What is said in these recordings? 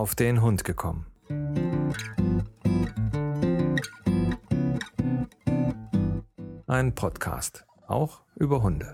Auf den Hund gekommen. Ein Podcast, auch über Hunde.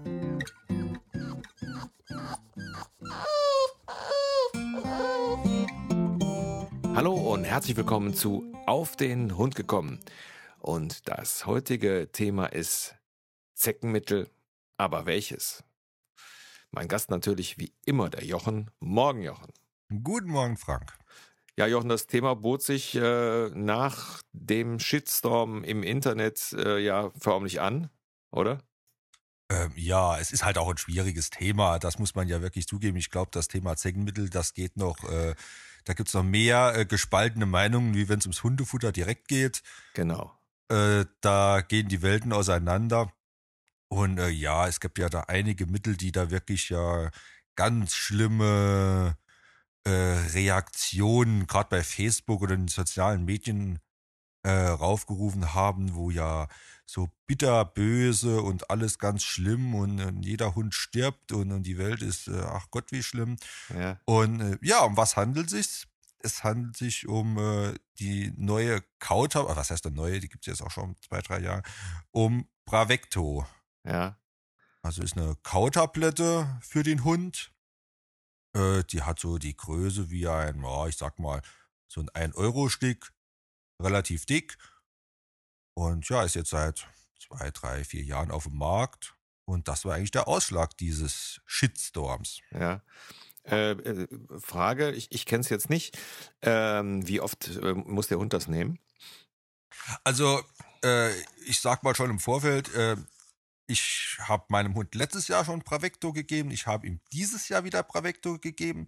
Hallo und herzlich willkommen zu Auf den Hund gekommen. Und das heutige Thema ist Zeckenmittel, aber welches? Mein Gast natürlich wie immer der Jochen. Morgen, Jochen. Guten Morgen, Frank. Ja, Jochen, das Thema bot sich nach dem Shitstorm im Internet förmlich an, oder? Ja, es ist halt auch ein schwieriges Thema, das muss man ja wirklich zugeben. Ich glaube, das Thema Zeckenmittel, das geht noch, da gibt es noch mehr gespaltene Meinungen, wie wenn es ums Hundefutter direkt geht. Genau. Da gehen die Welten auseinander. Und ja, es gibt ja da einige Mittel, die da wirklich ja ganz schlimme Reaktionen, gerade bei Facebook oder in den sozialen Medien raufgerufen haben, wo ja so bitterböse und alles ganz schlimm und jeder Hund stirbt und die Welt ist, ach Gott, wie schlimm. Ja. Und ja, um was handelt es sich? Es handelt sich um die neue Kautab, was heißt der neue, die gibt es jetzt auch schon 2-3 Jahre, um Bravecto. Ja. Also ist eine Kautablette für den Hund. Die hat so die Größe wie ein, ja, ich sag mal, so ein 1-Euro-Stück, relativ dick. Und ja, ist jetzt seit 2, 3, 4 Jahren auf dem Markt. Und das war eigentlich der Ausschlag dieses Shitstorms. Ja. Frage, ich kenne es jetzt nicht. Wie oft muss der Hund das nehmen? Also, ich sag mal schon im Vorfeld, ich habe meinem Hund letztes Jahr schon Bravecto gegeben. Ich habe ihm dieses Jahr wieder Bravecto gegeben.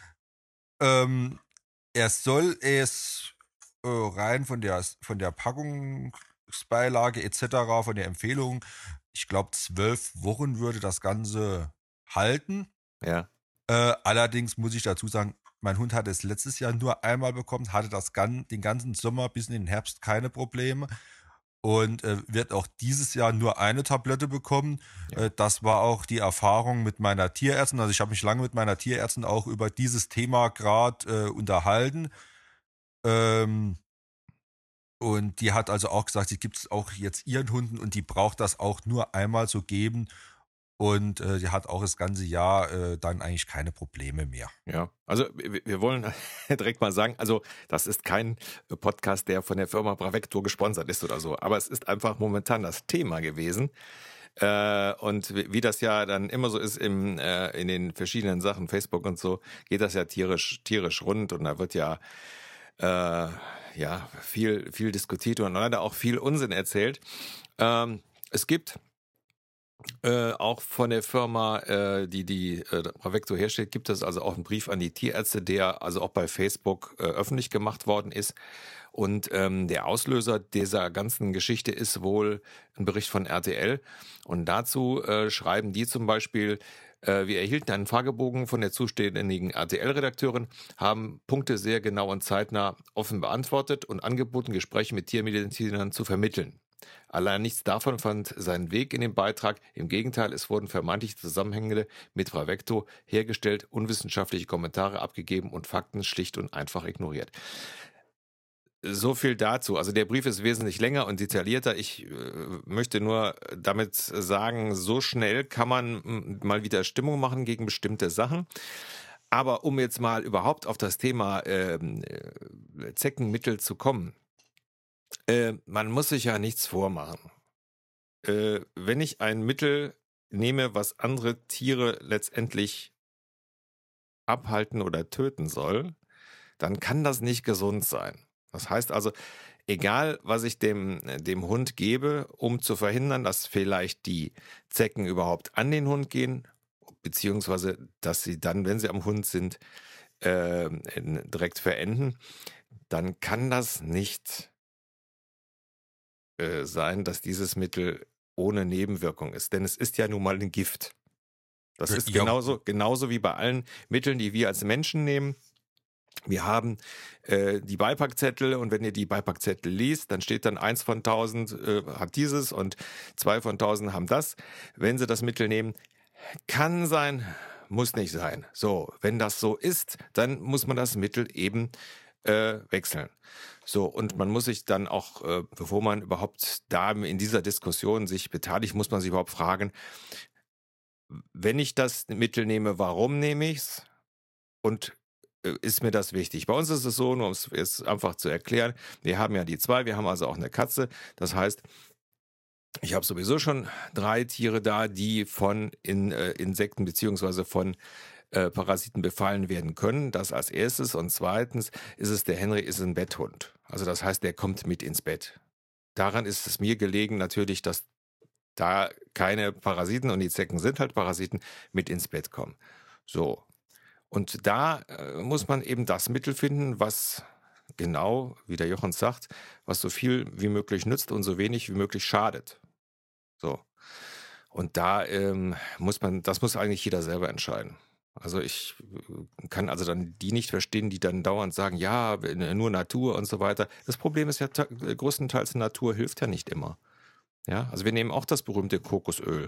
Er soll es rein von der Packungsbeilage etc., von der Empfehlung, ich glaube 12 Wochen würde das Ganze halten. Ja. Allerdings muss ich dazu sagen, mein Hund hatte es letztes Jahr nur einmal bekommen, hatte den ganzen Sommer bis in den Herbst keine Probleme und wird auch dieses Jahr nur eine Tablette bekommen. Ja. Das war auch die Erfahrung mit meiner Tierärztin. Also ich habe mich lange mit meiner Tierärztin auch über dieses Thema gerade unterhalten. Und die hat also auch gesagt, sie gibt es auch jetzt ihren Hunden und die braucht das auch nur einmal zu geben. Und die hat auch das ganze Jahr dann eigentlich keine Probleme mehr. Ja, also wir wollen direkt mal sagen, also das ist kein Podcast, der von der Firma Bravecto gesponsert ist oder so, aber es ist einfach momentan das Thema gewesen. Und wie das ja dann immer so ist in den verschiedenen Sachen, Facebook und so, geht das ja tierisch rund und da wird ja viel diskutiert und leider auch viel Unsinn erzählt. Es gibt auch von der Firma, die Bravecto herstellt, gibt es also auch einen Brief an die Tierärzte, der also auch bei Facebook öffentlich gemacht worden ist. Und der Auslöser dieser ganzen Geschichte ist wohl ein Bericht von RTL. Und dazu schreiben die zum Beispiel: Wir erhielten einen Fragebogen von der zuständigen RTL-Redakteurin, haben Punkte sehr genau und zeitnah offen beantwortet und angeboten, Gespräche mit Tiermedizinern zu vermitteln. Allein nichts davon fand seinen Weg in den Beitrag. Im Gegenteil, es wurden vermeintliche Zusammenhänge mit Bravecto hergestellt, unwissenschaftliche Kommentare abgegeben und Fakten schlicht und einfach ignoriert. So viel dazu. Also der Brief ist wesentlich länger und detaillierter. Ich möchte nur damit sagen, so schnell kann man mal wieder Stimmung machen gegen bestimmte Sachen. Aber um jetzt mal überhaupt auf das Thema Zeckenmittel zu kommen, man muss sich ja nichts vormachen. Wenn ich ein Mittel nehme, was andere Tiere letztendlich abhalten oder töten soll, dann kann das nicht gesund sein. Das heißt also, egal was ich dem Hund gebe, um zu verhindern, dass vielleicht die Zecken überhaupt an den Hund gehen, beziehungsweise dass sie dann, wenn sie am Hund sind, direkt verenden, dann kann das nicht sein, dass dieses Mittel ohne Nebenwirkung ist. Denn es ist ja nun mal ein Gift. Das ist Ja. genauso wie bei allen Mitteln, die wir als Menschen nehmen. Wir haben die Beipackzettel und wenn ihr die Beipackzettel liest, dann steht dann 1 von 1000 hat dieses und 2 von 1000 haben das. Wenn Sie das Mittel nehmen, kann sein, muss nicht sein. So, wenn das so ist, dann muss man das Mittel eben wechseln. So, und man muss sich dann auch, bevor man überhaupt da in dieser Diskussion sich beteiligt, muss man sich überhaupt fragen, wenn ich das Mittel nehme, warum nehme ich es? Und ist mir das wichtig? Bei uns ist es so, nur um es jetzt einfach zu erklären, wir haben ja die zwei, wir haben also auch eine Katze. Das heißt, ich habe sowieso schon 3 Tiere da, die von Insekten beziehungsweise von Parasiten befallen werden können. Das als erstes. Und zweitens ist es, der Henry ist ein Betthund. Also das heißt, der kommt mit ins Bett. Daran ist es mir gelegen natürlich, dass da keine Parasiten, und die Zecken sind halt Parasiten, mit ins Bett kommen. So. Und da muss man eben das Mittel finden, was genau, wie der Jochen sagt, was so viel wie möglich nützt und so wenig wie möglich schadet. So. Und da das muss eigentlich jeder selber entscheiden. Also ich kann also dann die nicht verstehen, die dann dauernd sagen, ja, nur Natur und so weiter. Das Problem ist ja, größtenteils Natur hilft ja nicht immer. Ja, also wir nehmen auch das berühmte Kokosöl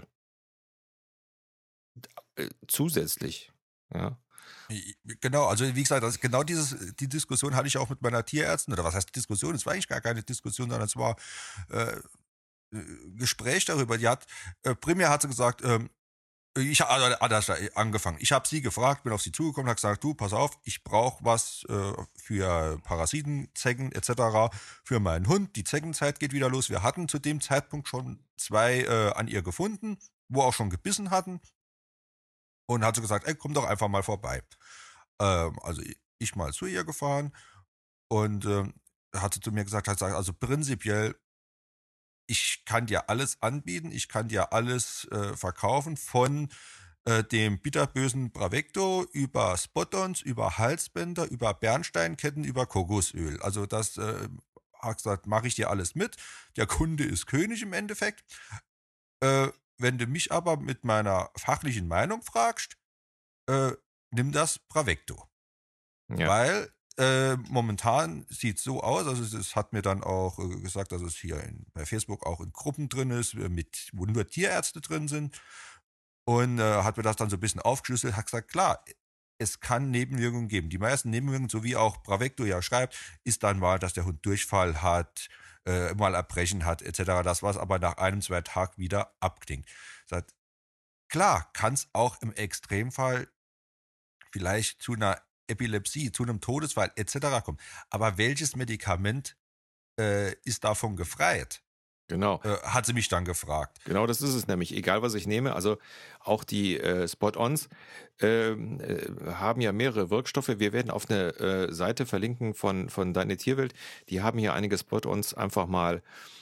zusätzlich. Ja, Genau, also wie gesagt, genau die Diskussion hatte ich auch mit meiner Tierärztin, oder was heißt Diskussion? Es war eigentlich gar keine Diskussion, sondern es war äh, Gespräch darüber. Primär hat sie gesagt, ich habe anders angefangen. Ich habe sie gefragt, bin auf sie zugekommen, habe gesagt, du, pass auf, ich brauche was für Parasiten, Zecken etc. für meinen Hund. Die Zeckenzeit geht wieder los. Wir hatten zu dem Zeitpunkt schon 2 an ihr gefunden, wo auch schon gebissen hatten. Und hat so gesagt, ey, komm doch einfach mal vorbei. Also ich mal zu ihr gefahren und hat sie zu mir gesagt, also prinzipiell, ich kann dir alles anbieten, ich kann dir alles verkaufen, von dem bitterbösen Bravecto über Spot-ons, über Halsbänder, über Bernsteinketten, über Kokosöl. Also das hat gesagt, mache ich dir alles mit. Der Kunde ist König im Endeffekt. Wenn du mich aber mit meiner fachlichen Meinung fragst, nimm das Bravecto. ja, Weil momentan sieht es so aus, also es hat mir dann auch gesagt, dass es hier bei Facebook auch in Gruppen drin ist, wo nur Tierärzte drin sind. Und hat mir das dann so ein bisschen aufgeschlüsselt, hat gesagt, klar, es kann Nebenwirkungen geben. Die meisten Nebenwirkungen, so wie auch Bravecto ja schreibt, ist dann mal, dass der Hund Durchfall hat, mal Erbrechen hat, etc. Das, was aber nach 1, 2 Tagen wieder abklingt. Sagt, klar, kann es auch im Extremfall vielleicht zu einer Epilepsie, zu einem Todesfall etc. kommen. Aber welches Medikament ist davon gefreit? genau. Hat sie mich dann gefragt. Genau, das ist es nämlich. Egal, was ich nehme, also auch die Spot-ons haben ja mehrere Wirkstoffe. Wir werden auf eine Seite verlinken von Deine Tierwelt. Die haben hier einige Spot-ons einfach mal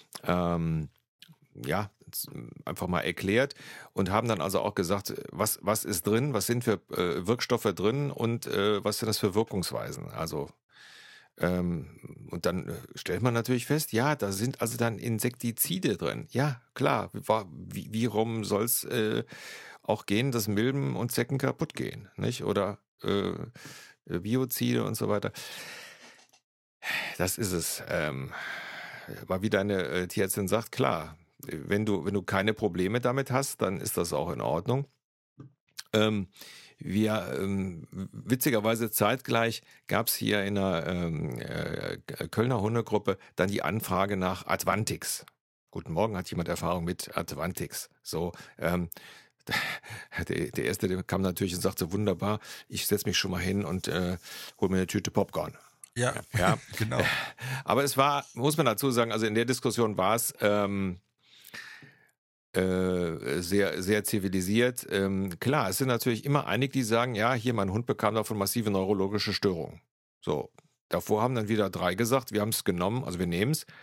ja, einfach mal erklärt und haben dann also auch gesagt, was ist drin, was sind für Wirkstoffe drin und was sind das für Wirkungsweisen. Also und dann stellt man natürlich fest, ja, da sind also dann Insektizide drin. Ja, klar, wie rum soll es auch gehen, dass Milben und Zecken kaputt gehen, nicht? Oder Biozide und so weiter. Das ist es. Aber wie deine Tierärztin sagt, klar, wenn du keine Probleme damit hast, dann ist das auch in Ordnung. Witzigerweise zeitgleich gab es hier in der Kölner Hundegruppe dann die Anfrage nach Advantix. Guten Morgen, hat jemand Erfahrung mit Advantix? So, der Erste, der kam natürlich und sagte, wunderbar, ich setze mich schon mal hin und hole mir eine Tüte Popcorn. Ja, Ja, genau. aber es war, muss man dazu sagen, also in der Diskussion war es sehr, sehr zivilisiert. Klar, es sind natürlich immer einige, die sagen, ja, hier mein Hund bekam davon massive neurologische Störungen. So, davor haben dann wieder 3 gesagt, wir haben es genommen, also wir nehmen es,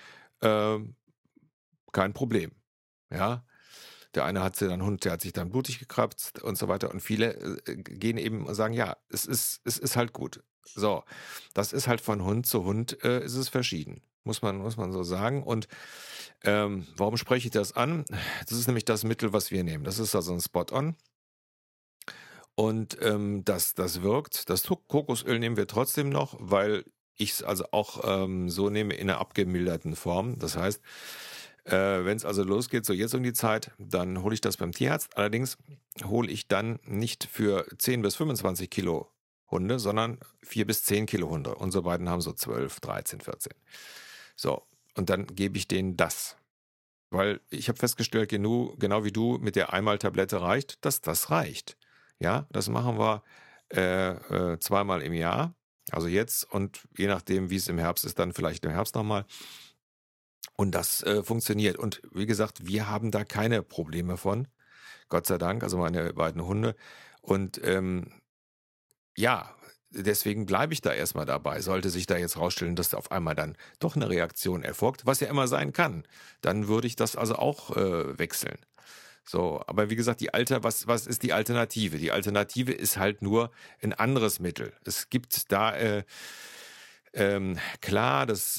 kein Problem. Ja, der eine hat einen Hund, der hat sich dann blutig gekratzt und so weiter. Und viele gehen eben und sagen, ja, es ist halt gut. So, das ist halt von Hund zu Hund ist es verschieden. Muss man so sagen. Und warum spreche ich das an? Das ist nämlich das Mittel, was wir nehmen. Das ist also ein Spot-on. Und das wirkt. Das Kokosöl nehmen wir trotzdem noch, weil ich es also auch so nehme in einer abgemilderten Form. Das heißt, Wenn es also losgeht, so jetzt um die Zeit, dann hole ich das beim Tierarzt. Allerdings hole ich dann nicht für 10 bis 25 Kilo Hunde, sondern 4 bis 10 Kilo Hunde. Unsere beiden haben so 12, 13, 14. So, und dann gebe ich denen das. Weil ich habe festgestellt, genau wie du, mit der Einmal-Tablette reicht, dass das reicht. Ja, das machen wir zweimal im Jahr. Also jetzt und je nachdem, wie es im Herbst ist, dann vielleicht im Herbst nochmal. Und das funktioniert. Und wie gesagt, wir haben da keine Probleme von. Gott sei Dank, also meine beiden Hunde. Und ja, deswegen bleibe ich da erstmal dabei. Sollte sich da jetzt rausstellen, dass da auf einmal dann doch eine Reaktion erfolgt, was ja immer sein kann, dann würde ich das also auch wechseln. So, aber wie gesagt, was ist die Alternative? Die Alternative ist halt nur ein anderes Mittel. Es gibt da klar, das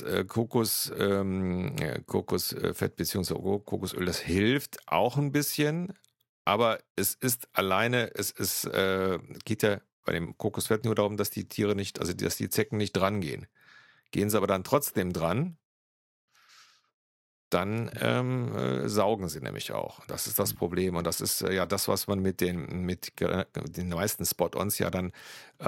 Kokosfett bzw. Kokosöl, das hilft auch ein bisschen, aber es ist alleine, geht ja bei dem Kokosfett nur darum, dass die Tiere nicht, also dass die Zecken nicht dran gehen. Gehen sie aber dann trotzdem dran, dann saugen sie nämlich auch. Das ist das Problem. Und das ist ja das, was man mit den meisten Spot-ons ja dann,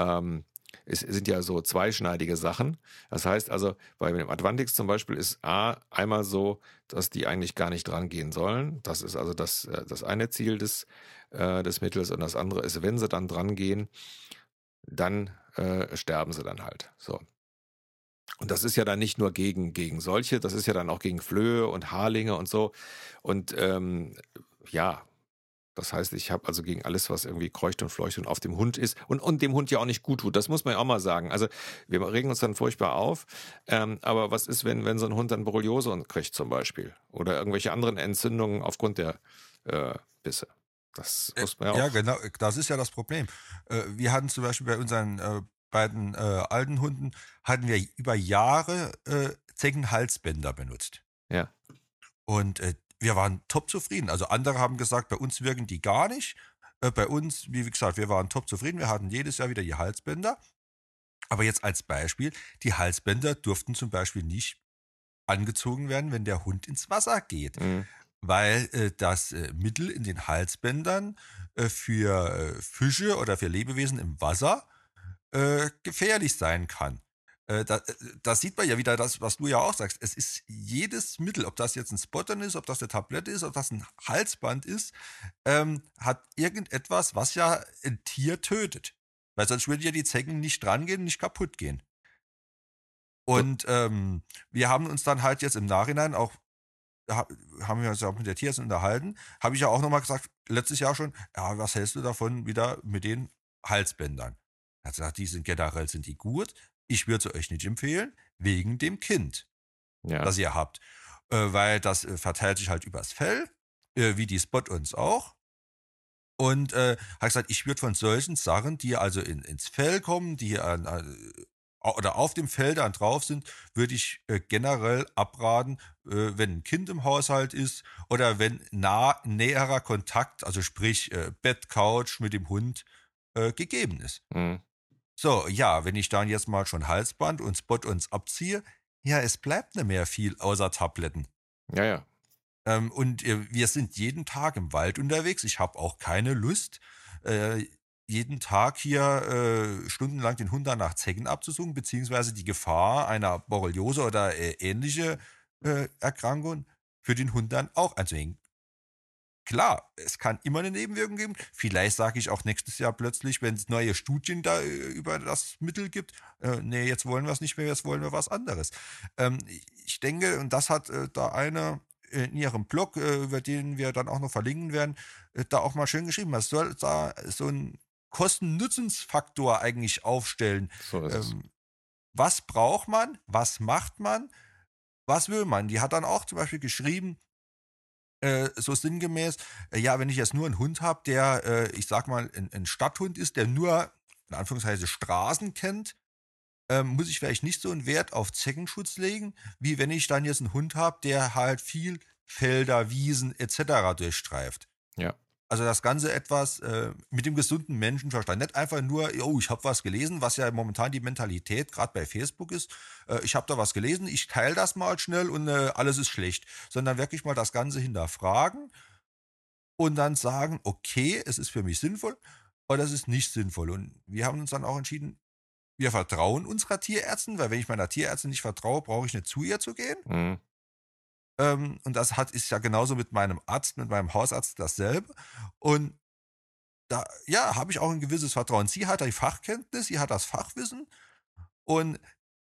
es sind ja so zweischneidige Sachen. Das heißt also, bei dem Advantix zum Beispiel ist einmal so, dass die eigentlich gar nicht dran gehen sollen. Das ist also das eine Ziel des Mittels. Und das andere ist, wenn sie dann dran gehen, dann sterben sie dann halt. So. Und das ist ja dann nicht nur gegen solche, das ist ja dann auch gegen Flöhe und Haarlinge und so. Und ja, das heißt, ich habe also gegen alles, was irgendwie kreucht und fleucht und auf dem Hund ist und dem Hund ja auch nicht gut tut. Das muss man ja auch mal sagen. Also wir regen uns dann furchtbar auf. Aber was ist, wenn so ein Hund dann Borreliose kriegt zum Beispiel? Oder irgendwelche anderen Entzündungen aufgrund der Bisse? Das muss man ja Ja, auch. genau, das ist ja das Problem. Wir hatten zum Beispiel bei unseren beiden alten Hunden, hatten wir über Jahre Zeckenhalsbänder benutzt. Ja, Und wir waren top zufrieden. Also andere haben gesagt, bei uns wirken die gar nicht. Bei uns, wie gesagt, wir waren top zufrieden. Wir hatten jedes Jahr wieder die Halsbänder. Aber jetzt als Beispiel, die Halsbänder durften zum Beispiel nicht angezogen werden, wenn der Hund ins Wasser geht. mhm. Weil das Mittel in den Halsbändern für Fische oder für Lebewesen im Wasser gefährlich sein kann. Das sieht man ja wieder, das, was du ja auch sagst. Es ist jedes Mittel, ob das jetzt ein Spottern ist, ob das eine Tablette ist, ob das ein Halsband ist, hat irgendetwas, was ja ein Tier tötet. Weil sonst würden ja die Zecken nicht drangehen, nicht kaputt gehen. So, Und wir haben uns dann halt jetzt im Nachhinein auch, haben wir uns ja auch mit der Tierärztin unterhalten, habe ich ja auch nochmal gesagt, letztes Jahr schon, ja, was hältst du davon wieder mit den Halsbändern? Er hat gesagt, sind die gut. Ich würde sie euch nicht empfehlen, wegen dem Kind, ja. das ihr habt. Weil das verteilt sich halt übers Fell, wie die Spot uns auch. Und hat gesagt, ich würde von solchen Sachen, die also ins Fell kommen, die oder auf dem Fell dann drauf sind, würde ich generell abraten, wenn ein Kind im Haushalt ist oder wenn näherer Kontakt, also sprich Bett, Couch mit dem Hund gegeben ist. Mhm. So, ja, wenn ich dann jetzt mal schon Halsband und Spot uns abziehe, ja, es bleibt nicht mehr viel außer Tabletten. Ja, ja. Und wir sind jeden Tag im Wald unterwegs. Ich habe auch keine Lust, jeden Tag hier stundenlang den Hund dann nach Zecken abzusuchen, beziehungsweise die Gefahr einer Borreliose oder ähnliche Erkrankung für den Hund dann auch anzuhängen. Klar, es kann immer eine Nebenwirkung geben. Vielleicht sage ich auch nächstes Jahr plötzlich, wenn es neue Studien da über das Mittel gibt, nee, jetzt wollen wir es nicht mehr, jetzt wollen wir was anderes. Ich denke, und das hat da eine in ihrem Blog, über den wir dann auch noch verlinken werden, da auch mal schön geschrieben. Man soll da so einen Kosten-Nutzens-Faktor eigentlich aufstellen. So ist es. Was braucht man? Was macht man? Was will man? Die hat dann auch zum Beispiel geschrieben, so sinngemäß, ja, wenn ich jetzt nur einen Hund habe, der, ich sag mal, ein Stadthund ist, der nur, in Anführungszeichen, Straßen kennt, muss ich vielleicht nicht so einen Wert auf Zeckenschutz legen, wie wenn ich dann jetzt einen Hund habe, der halt viel Felder, Wiesen etc. durchstreift. Ja. Also das Ganze etwas mit dem gesunden Menschenverstand. Nicht einfach nur, oh, ich habe was gelesen, was ja momentan die Mentalität gerade bei Facebook ist. Ich habe da was gelesen, ich teile das mal schnell und alles ist schlecht. Sondern wirklich mal das Ganze hinterfragen und dann sagen, okay, es ist für mich sinnvoll oder es ist nicht sinnvoll. Und wir haben uns dann auch entschieden, wir vertrauen unserer Tierärztin, weil wenn ich meiner Tierärztin nicht vertraue, brauche ich nicht zu ihr zu gehen. Mhm. Und das ist ja genauso mit meinem Arzt, mit meinem Hausarzt dasselbe. Und da, ja, habe ich auch ein gewisses Vertrauen. Sie hat die Fachkenntnis, sie hat das Fachwissen und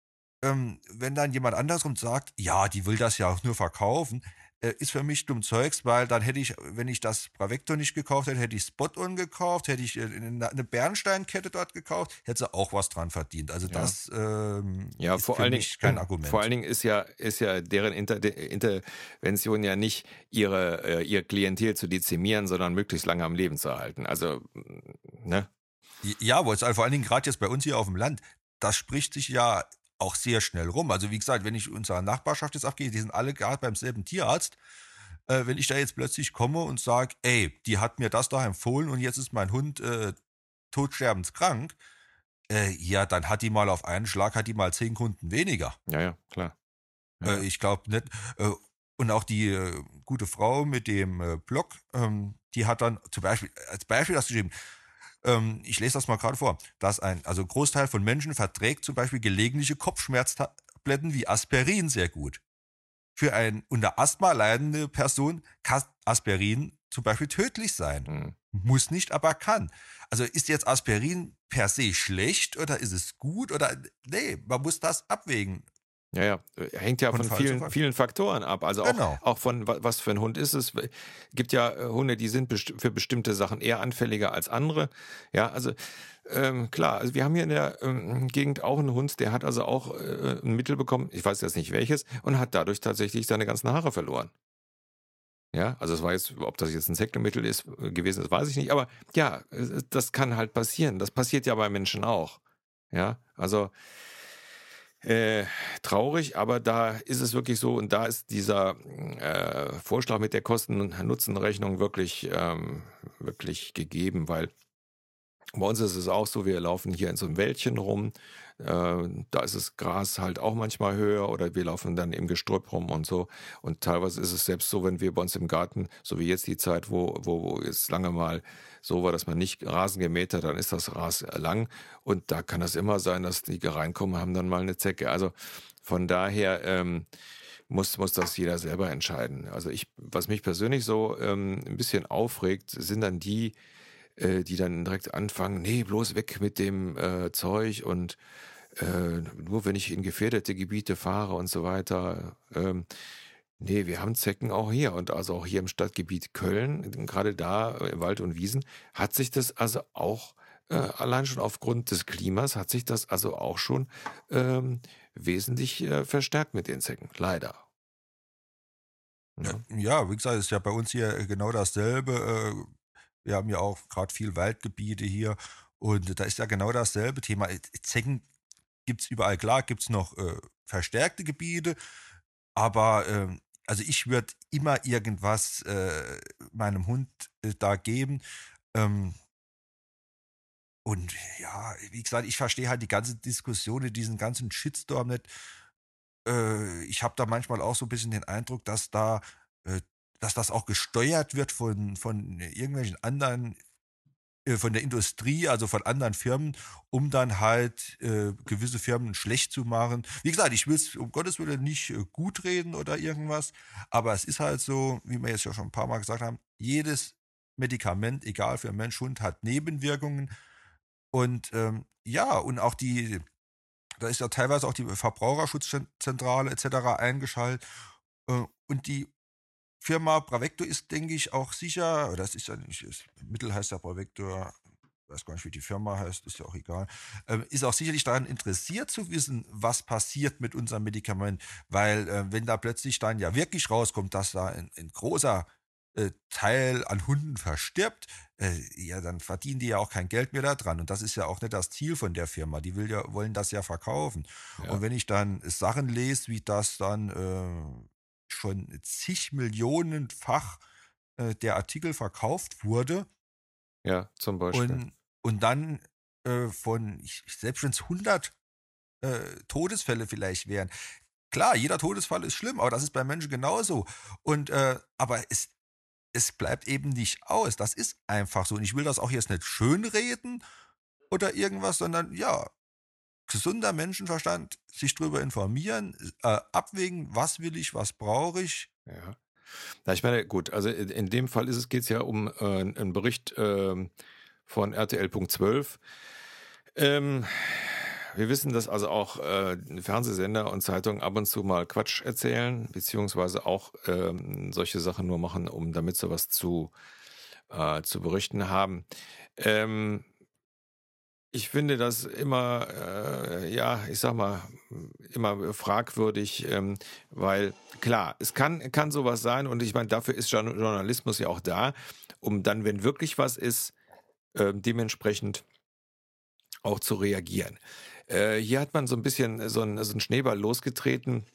wenn dann jemand anderes kommt und sagt: „Ja, die will das ja auch nur verkaufen“, ist für mich dumm Zeugs, weil dann hätte ich, wenn ich das Bravecto nicht gekauft hätte, hätte ich Spot-on gekauft, hätte ich 'ne Bernsteinkette dort gekauft, hätte sie auch was dran verdient. Also, Ja. das, Ja, ist für mich kein vor Argument. allen Dingen ist ja deren Intervention ja nicht ihr Klientel zu dezimieren, sondern möglichst lange am Leben zu erhalten. Also, ne? Ja, vor allen Dingen grad jetzt bei uns hier auf dem Land, das spricht sich ja auch sehr schnell rum. Also, wie gesagt, wenn ich unserer Nachbarschaft jetzt abgehe, die sind alle grad beim selben Tierarzt. Wenn ich da jetzt plötzlich komme und sage: „Ey, die hat mir das da empfohlen und jetzt ist mein Hund, todsterbenskrank“, ja, dann hat die mal auf einen Schlag hat die mal 10 Kunden weniger. Ja, ja, klar. Ja, ja. Ich glaube nicht und auch die, gute Frau mit dem, Blog, die hat dann zum Beispiel als Beispiel das geschrieben, ich lese das mal gerade vor, dass ein Großteil von Menschen verträgt zum Beispiel gelegentliche Kopfschmerztabletten wie Aspirin sehr gut. Für eine unter Asthma leidende Person kann Aspirin zum Beispiel tödlich sein. Mhm. Muss nicht, aber kann. Also ist jetzt Aspirin per se schlecht oder ist es gut oder nee, man muss das abwägen Ja, ja, hängt ja von von Fall zu vielen, Fall. vielen Faktoren ab. Also auch, Genau. auch von was für ein Hund ist es. Gibt ja Hunde, die sind für bestimmte Sachen eher anfälliger als andere. Ja, also klar, also wir haben hier in der Gegend auch einen Hund, der hat also auch ein Mittel bekommen, ich weiß jetzt nicht welches, und hat dadurch tatsächlich seine ganzen Haare verloren. Ja, also es war jetzt, ob das jetzt ein Sektomittel ist gewesen ist, weiß ich nicht. Aber ja, das kann halt passieren. Das passiert ja bei Menschen auch. Ja, also äh, traurig, aber da ist es wirklich so und da ist dieser Vorschlag mit der Kosten-Nutzen-Rechnung wirklich gegeben, weil bei uns ist es auch so, wir laufen hier in so einem Wäldchen rum, da ist das Gras halt auch manchmal höher oder wir laufen dann im Gestrüpp rum und so. Und teilweise ist es selbst so, wenn wir bei uns im Garten, so wie jetzt die Zeit, wo es lange mal so war, dass man nicht Rasen gemäht hat, dann ist das Gras lang und da kann es immer sein, dass die reinkommen, haben dann mal eine Zecke. Also von daher muss das jeder selber entscheiden. Also was mich persönlich so ein bisschen aufregt, sind dann die dann direkt anfangen: „Nee, bloß weg mit dem Zeug und nur wenn ich in gefährdete Gebiete fahre“ und so weiter. Ne, wir haben Zecken auch hier und also auch hier im Stadtgebiet Köln, gerade da im Wald und Wiesen, hat sich das also auch allein schon aufgrund des Klimas hat sich das also auch schon wesentlich verstärkt mit den Zecken, leider, ne? Ja, wie gesagt, ist ja bei uns hier genau dasselbe. Wir haben ja auch gerade viel Waldgebiete hier und da ist ja genau dasselbe Thema. Zecken gibt's überall. Klar gibt's noch, verstärkte Gebiete, aber, also ich würde immer irgendwas, meinem Hund, da geben. Ähm, und ja, wie gesagt, ich verstehe halt die ganze Diskussion, diesen ganzen Shitstorm nicht. Ich habe da manchmal auch so ein bisschen den Eindruck, äh dass das auch gesteuert wird von irgendwelchen anderen von der Industrie, also von anderen Firmen, um dann halt, gewisse Firmen schlecht zu machen. Wie gesagt, ich will es um Gottes Willen nicht, gutreden oder irgendwas, aber es ist halt so, wie wir jetzt ja schon ein paar Mal gesagt haben, jedes Medikament, egal für Mensch, Hund, hat Nebenwirkungen und, ja, und auch die da ist ja teilweise auch die Verbraucherschutzzentrale et cetera eingeschaltet, und die Firma Bravecto ist, denke ich, auch sicher oder das ist ja nicht das Mittel heißt ja Bravecto, weiß gar nicht, wie die Firma heißt, ist ja auch egal, ist auch sicherlich daran interessiert zu wissen, was passiert mit unserem Medikament, weil, wenn da plötzlich dann ja wirklich rauskommt, dass da ein großer, Teil an Hunden verstirbt, ja, dann verdienen die ja auch kein Geld mehr da dran und das ist ja auch nicht das Ziel von der Firma. Die wollen das ja verkaufen. Und Ja. wenn ich dann Sachen lese, wie das dann, schon zig millionenfach der Artikel verkauft wurde Ja, zum Beispiel. und dann selbst wenn es 100 Todesfälle vielleicht wären. Klar, jeder Todesfall ist schlimm, aber das ist bei Menschen genauso. Aber es bleibt eben nicht aus. Das ist einfach so. Und ich will das auch jetzt nicht schönreden oder irgendwas, sondern ja, gesunder Menschenverstand, sich drüber informieren, abwägen, was will ich, was brauche ich. Ja. Na, ich meine, gut, also in dem Fall geht es ja um einen Bericht von RTL.12. Wir wissen, dass also auch Fernsehsender und Zeitungen ab und zu mal Quatsch erzählen, beziehungsweise auch solche Sachen nur machen, damit sie was zu berichten haben. Ähm, Ich finde das immer, ja, ich sag mal, immer fragwürdig, weil klar, es kann sowas sein und ich meine, dafür ist Journalismus ja auch da, um dann, wenn wirklich was ist, dementsprechend auch zu reagieren. Hier hat man so ein bisschen so einen Schneeball losgetreten,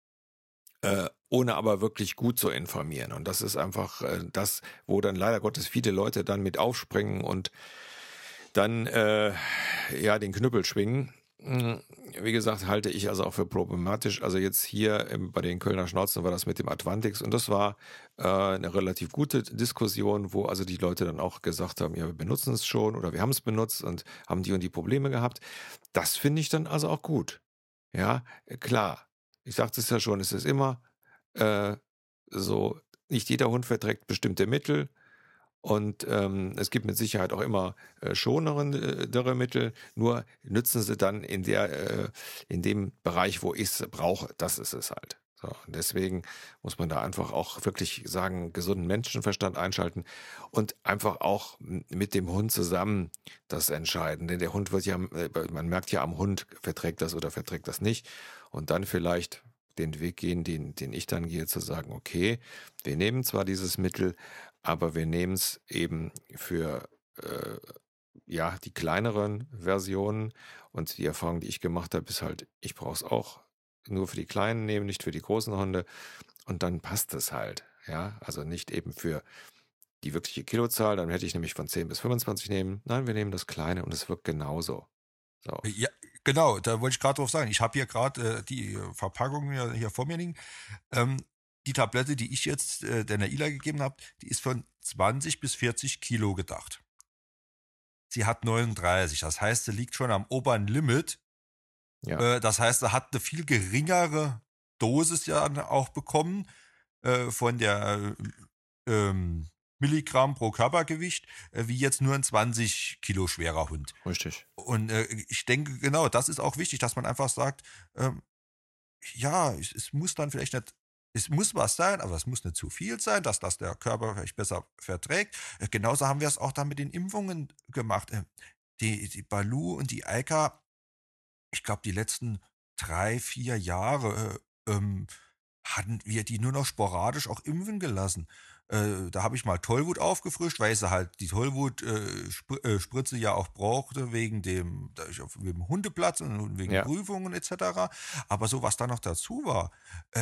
ohne aber wirklich gut zu informieren. Und das ist einfach das, wo dann leider Gottes viele Leute dann mit aufspringen und dann ja den Knüppel schwingen. Wie gesagt, halte ich also auch für problematisch. Also jetzt hier bei den Kölner Schnauzen war das mit dem Advantix und das war eine relativ gute Diskussion, wo also die Leute dann auch gesagt haben, ja, wir benutzen es schon oder wir haben es benutzt und haben die und die Probleme gehabt. Das finde ich dann also auch gut. Ja, klar. Ich sagte es ja schon, es ist immer äh, so, nicht jeder Hund verträgt bestimmte Mittel. Und es gibt mit Sicherheit auch immer schonendere Mittel, nur nützen sie dann in dem Bereich, wo ich es brauche. Das ist es halt. So, und deswegen muss man da einfach auch wirklich sagen, gesunden Menschenverstand einschalten und einfach auch mit dem Hund zusammen das entscheiden. Denn der Hund wird ja, man merkt ja am Hund, verträgt das oder verträgt das nicht. Und dann vielleicht den Weg gehen, den ich dann gehe, zu sagen, okay, wir nehmen zwar dieses Mittel, aber wir nehmen es eben für ja, die kleineren Versionen. Und die Erfahrung, die ich gemacht habe, ist halt, ich brauche es auch nur für die kleinen nehmen, nicht für die großen Hunde. Und dann passt es halt. Ja, also nicht eben für die wirkliche Kilozahl, dann hätte ich nämlich von 10 bis 25 nehmen. Nein, wir nehmen das Kleine und es wirkt genauso. So. Ja, genau, da wollte ich gerade drauf sagen. Ich habe hier gerade die Verpackung hier vor mir liegen. Die Tablette, die ich jetzt der Naila gegeben habe, die ist von 20 bis 40 Kilo gedacht. Sie hat 39, das heißt, sie liegt schon am oberen Limit. Ja. Das heißt, sie hat eine viel geringere Dosis ja auch bekommen von der Milligramm pro Körpergewicht, wie jetzt nur ein 20 Kilo schwerer Hund. Richtig. Und ich denke, genau, das ist auch wichtig, dass man einfach sagt, ja, es muss dann vielleicht nicht, es muss was sein, aber es muss nicht zu viel sein, dass das der Körper vielleicht besser verträgt. Genauso haben wir es auch dann mit den Impfungen gemacht. Die Balu und die Eika, ich glaube, die letzten 3, 4 Jahre hatten wir die nur noch sporadisch auch impfen gelassen. Da habe ich mal Tollwut aufgefrischt, weil sie halt die Tollwut-Spritze ja auch brauchte wegen wegen dem Hundeplatz und wegen Ja. Prüfungen etc. Aber so, was da noch dazu war,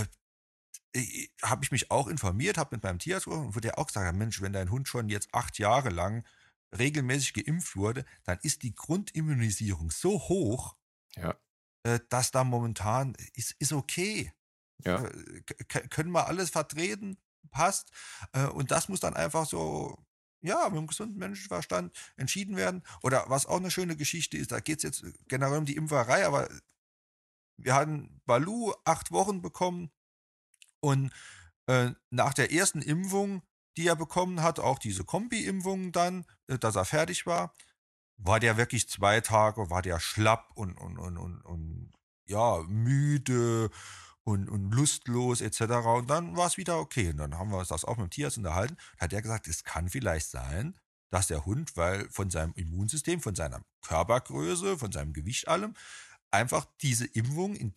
habe ich mich auch informiert, habe mit meinem Tierarzt gesprochen und wurde ja auch gesagt, Mensch, wenn dein Hund schon jetzt 8 Jahre lang regelmäßig geimpft wurde, dann ist die Grundimmunisierung so hoch, Ja. dass da momentan ist okay. Ja. Können wir alles vertreten, passt. Und das muss dann einfach so, ja, mit einem gesunden Menschenverstand entschieden werden. Oder was auch eine schöne Geschichte ist, da geht es jetzt generell um die Impferei, aber wir hatten Balu 8 Wochen bekommen und nach der ersten Impfung, die er bekommen hat, auch diese Kombi-Impfung dann, dass er fertig war der wirklich 2 Tage, war der schlapp und ja, müde und lustlos etc. Und dann war es wieder okay. Und dann haben wir uns das auch mit dem Tierarzt unterhalten. Da hat er gesagt, es kann vielleicht sein, dass der Hund, weil von seinem Immunsystem, von seiner Körpergröße, von seinem Gewicht allem, einfach diese Impfung in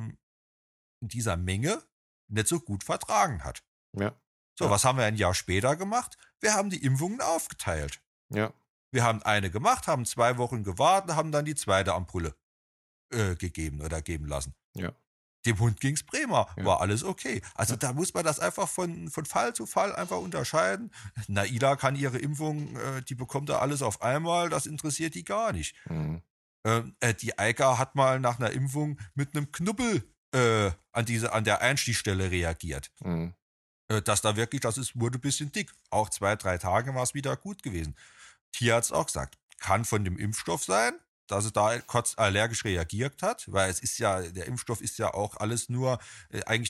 dieser Menge nicht so gut vertragen hat. Ja. So, Ja. was haben wir ein Jahr später gemacht? Wir haben die Impfungen aufgeteilt. Ja. Wir haben eine gemacht, haben 2 Wochen gewartet, haben dann die zweite Ampulle gegeben oder geben lassen. Ja. dem Hund ging's prima, Ja. war alles okay. Also Ja. da muss man das einfach von Fall zu Fall einfach unterscheiden. Naila kann ihre Impfung, die bekommt da alles auf einmal, das interessiert die gar nicht. Mhm. Die Eika hat mal nach einer Impfung mit einem Knubbel an der Einstichstelle reagiert. Mhm. Dass da wirklich, wurde ein bisschen dick. Auch 2, 3 Tage war es wieder gut gewesen. Tierarzt auch gesagt, kann von dem Impfstoff sein, dass sie da kurz allergisch reagiert hat, weil der Impfstoff ist ja auch alles nur eigentlich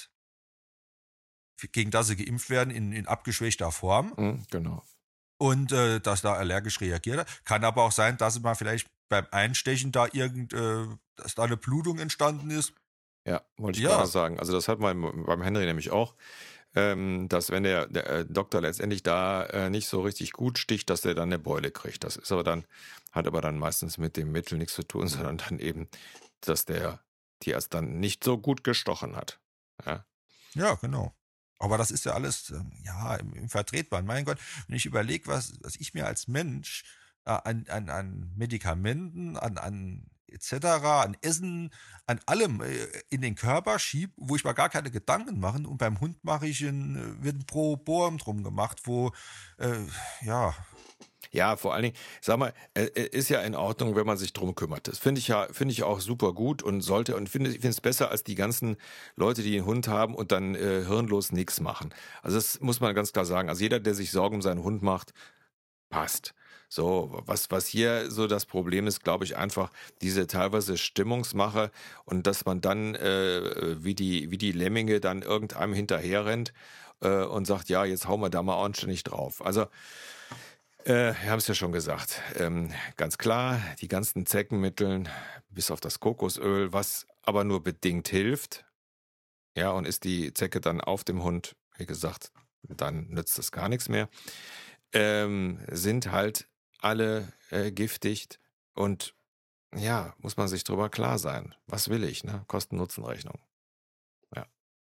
gegen das sie geimpft werden in abgeschwächter Form Mhm. Genau. und dass da allergisch reagiert hat. Kann aber auch sein, dass sie mal vielleicht beim Einstechen dass da eine Blutung entstanden ist. Ja, wollte ich gerade Ja, sagen. Also das hat man beim Henry nämlich auch, dass wenn der Doktor letztendlich da nicht so richtig gut sticht, dass der dann eine Beule kriegt. Das ist hat aber dann meistens mit dem Mittel nichts zu tun, sondern dann eben, dass der Tierarzt dann nicht so gut gestochen hat. Ja. ja, genau. Aber das ist ja alles, ja, im Vertretbaren. Mein Gott, wenn ich überlege, was ich mir als Mensch an Medikamenten, an et cetera, an Essen, an allem in den Körper schiebe, wo ich mir gar keine Gedanken mache. Und beim Hund wird ein Pro-Boam drum gemacht, äh, ja, Ja, vor allen Dingen, sag mal, ist ja in Ordnung, wenn man sich drum kümmert. Das finde ich auch super gut und finde es besser als die ganzen Leute, die einen Hund haben und dann hirnlos nichts machen. Also das muss man ganz klar sagen. Also jeder, der sich Sorgen um seinen Hund macht, passt. So, was hier so das Problem ist, glaube ich, einfach diese teilweise Stimmungsmache und dass man dann wie die Lemminge dann irgendeinem hinterherrennt und sagt, ja, jetzt hauen wir da mal anständig drauf. Also wir haben es ja schon gesagt. Ganz klar, die ganzen Zeckenmitteln, bis auf das Kokosöl, was aber nur bedingt hilft. Ja, und ist die Zecke dann auf dem Hund, wie gesagt, dann nützt es gar nichts mehr. Sind halt alle giftig und ja, muss man sich drüber klar sein. Was will ich, ne? Kosten-Nutzen-Rechnung. Ja.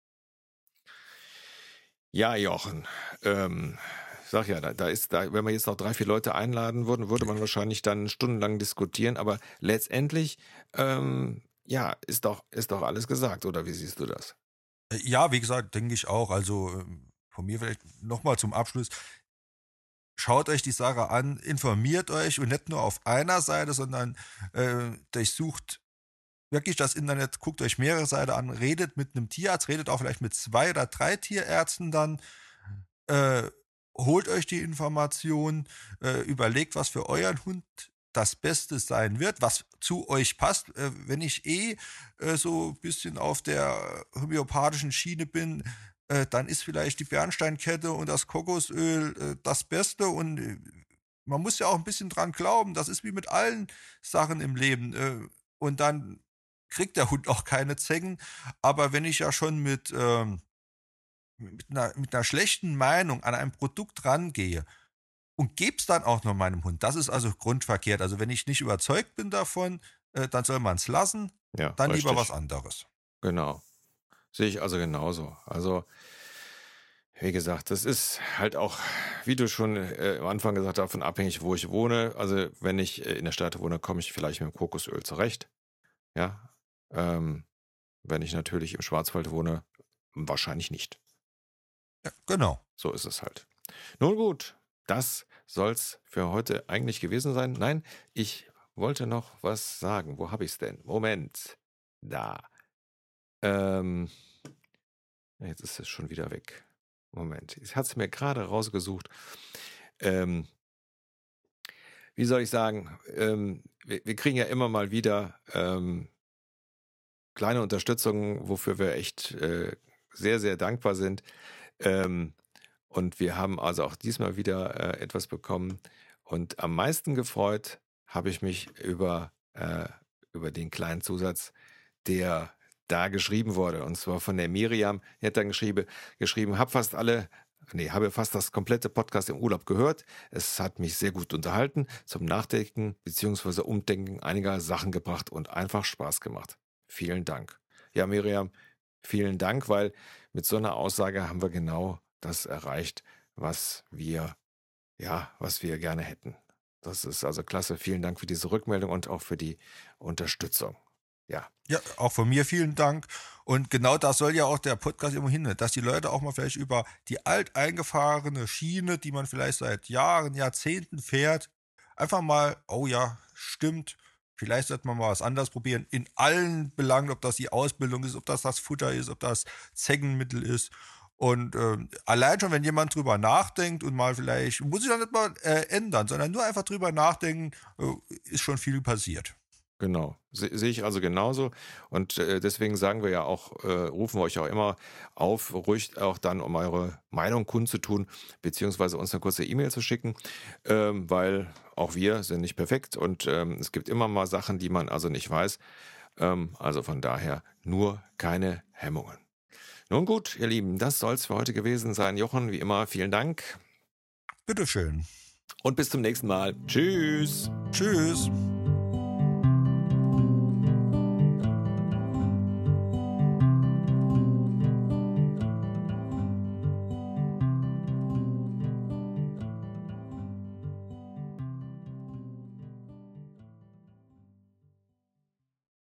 Ja, Jochen. Ähm, sag ja, wenn wir jetzt noch 3, 4 Leute einladen würden, würde man wahrscheinlich dann stundenlang diskutieren, aber letztendlich, ja, ist doch alles gesagt, oder wie siehst du das? Ja, wie gesagt, denke ich auch. Also von mir vielleicht nochmal zum Abschluss. Schaut euch die Sache an, informiert euch und nicht nur auf einer Seite, sondern durchsucht wirklich das Internet, guckt euch mehrere Seiten an, redet mit einem Tierarzt, redet auch vielleicht mit 2 oder 3 Tierärzten dann, äh, holt euch die Information, überlegt, was für euren Hund das Beste sein wird, was zu euch passt. Wenn ich so ein bisschen auf der homöopathischen Schiene bin, dann ist vielleicht die Bernsteinkette und das Kokosöl das Beste und man muss ja auch ein bisschen dran glauben. Das ist wie mit allen Sachen im Leben. Und dann kriegt der Hund auch keine Zecken. Aber wenn ich ja schon mit einer schlechten Meinung an ein Produkt rangehe und gebe es dann auch noch meinem Hund, das ist also grundverkehrt. Also wenn ich nicht überzeugt bin davon, dann soll man es lassen, Ja, dann lieber was richtig. anderes. Genau. Sehe ich also genauso. Also, wie gesagt, das ist halt auch, wie du schon am Anfang gesagt hast, davon abhängig, wo ich wohne. Also, wenn ich in der Stadt wohne, komme ich vielleicht mit dem Kokosöl zurecht. Ja. Ähm, wenn ich natürlich im Schwarzwald wohne, wahrscheinlich nicht. Ja, genau. So ist es halt. Nun gut, das soll's für heute eigentlich gewesen sein. Nein, ich wollte noch was sagen. Wo habe ich's denn? Moment. Da. Ähm, jetzt ist es schon wieder weg. Moment. Ich hatte es mir gerade rausgesucht. Ähm, wie soll ich sagen? Wir kriegen ja immer mal wieder kleine Unterstützung, wofür wir echt sehr, sehr dankbar sind. Ähm, und wir haben also auch diesmal wieder etwas bekommen. Und am meisten gefreut habe ich mich über den kleinen Zusatz, der da geschrieben wurde. Und zwar von der Miriam. Die hat dann geschrieben, habe fast das komplette Podcast im Urlaub gehört. Es hat mich sehr gut unterhalten, zum Nachdenken bzw. Umdenken einiger Sachen gebracht und einfach Spaß gemacht. Vielen Dank. Ja, Miriam, vielen Dank, weil mit so einer Aussage haben wir genau das erreicht, was wir gerne hätten. Das ist also klasse. Vielen Dank für diese Rückmeldung und auch für die Unterstützung. Ja. Ja, auch von mir vielen Dank. Und genau das soll ja auch der Podcast immer hin, dass die Leute auch mal vielleicht über die alteingefahrene Schiene, die man vielleicht seit Jahren, Jahrzehnten fährt, einfach mal, oh ja, stimmt, vielleicht sollte man mal was anderes probieren. In allen Belangen, ob das die Ausbildung ist, ob das das Futter ist, ob das Zeckenmittel ist. Und allein schon, wenn jemand drüber nachdenkt und mal vielleicht, muss ich doch nicht mal ändern, sondern nur einfach drüber nachdenken, ist schon viel passiert. Genau, sehe ich also genauso. Und deswegen sagen wir ja auch, rufen wir euch auch immer auf, ruhig auch dann um eure Meinung kundzutun, beziehungsweise uns eine kurze E-Mail zu schicken, weil auch wir sind nicht perfekt und es gibt immer mal Sachen, die man also nicht weiß. Also von daher nur keine Hemmungen. Nun gut, ihr Lieben, das soll es für heute gewesen sein. Jochen, wie immer, vielen Dank Bitteschön. und bis zum nächsten Mal. Tschüss. Tschüss.